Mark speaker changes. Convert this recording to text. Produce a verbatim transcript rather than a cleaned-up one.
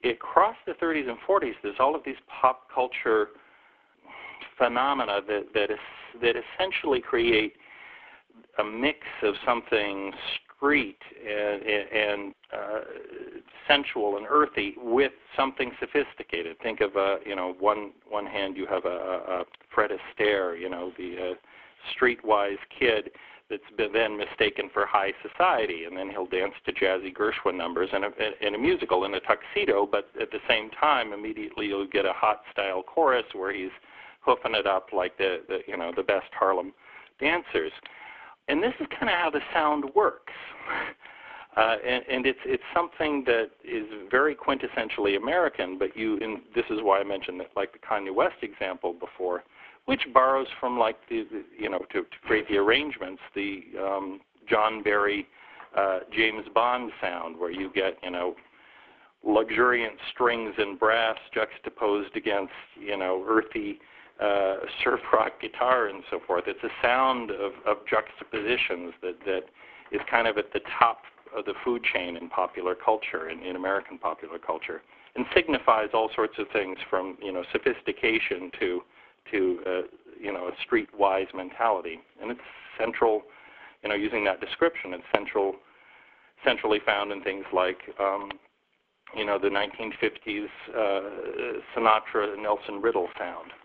Speaker 1: across the thirties and forties, there's all of these pop culture phenomena that that, is, that essentially create a mix of something street and, and uh, sensual and earthy with something sophisticated. Think of a, you know, one one hand you have a, a Fred Astaire, you know, the uh, streetwise kid that's been then mistaken for high society, and then he'll dance to jazzy Gershwin numbers in a, in a musical in a tuxedo, but at the same time, immediately you'll get a hot style chorus where he's hoofing it up like the, the you know the best Harlem dancers. And this is kind of how the sound works. Uh, and, and it's it's something that is very quintessentially American, but you, and this is why I mentioned that, like the Kanye West example before, which borrows from like the, the you know to, to create the arrangements, the um, John Barry, uh, James Bond sound, where you get you know luxuriant strings and brass juxtaposed against you know earthy uh, surf rock guitar and so forth. It's a sound of, of juxtapositions that that is kind of at the top of the food chain in popular culture, in, in American popular culture, and signifies all sorts of things from you know sophistication to to uh, you know a streetwise mentality. And it's central, you know, using that description, it's central, centrally found in things like um, you know the nineteen fifties uh, Sinatra Nelson Riddle sound.